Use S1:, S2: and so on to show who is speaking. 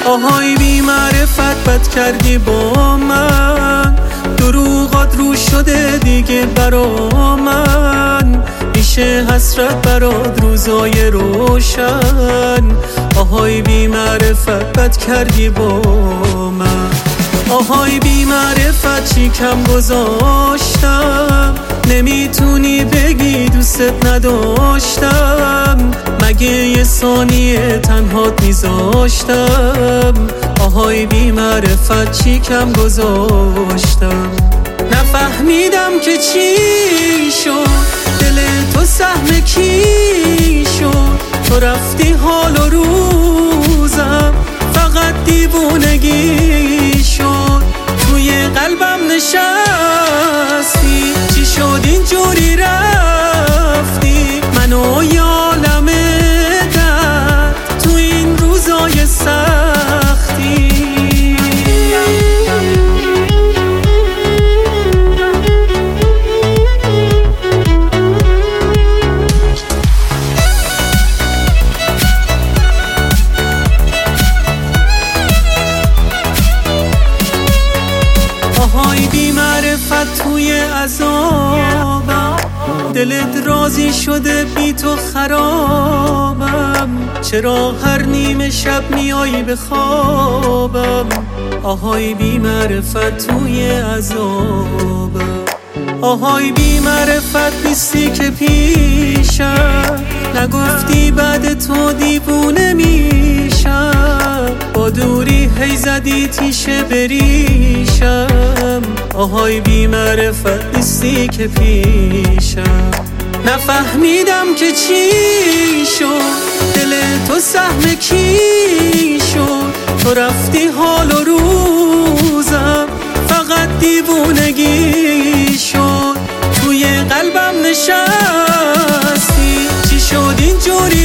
S1: آهای بی معرفت بد کردی با من، دروغات رو شده دیگه برا من، میشه حسرت برات روزای روشن. آهای بی معرفت بد کردی با من، آهای بی معرفت چی کم گذاشتم، نمیتونی بگی دوست نداشتم، مگه یه ثانیه تنهات میذاشتم. آهای بی معرفت چی کم گذاشتم، نفهمیدم که چی شد، دل تو سهم کی شد، تو رفتی حال و روزم فقط دیوونگی شد، توی قلبم نشستی، چی شد اینجوری رفتی، منو یالم درد تو این روزای سختی. آهای بی معرفت توی عذابم، دلت راضی شده بی تو خرابم، چرا هر نیمه شب میایی به خوابم. آهای بی معرفت توی عذابم، آهای بی معرفت نیستی که پیشم، نگفتی بعد تو دیوونه میشم، با دوری هی زدی تیشه بریشم. آهای بی معرفت نیستی که پیشم، نفهمیدم که چی شد، دل تو سهم کی شد، تو رفتی حال و روزم فقط دیوونگی شد، توی قلبم نشستی، چی شد اینجوری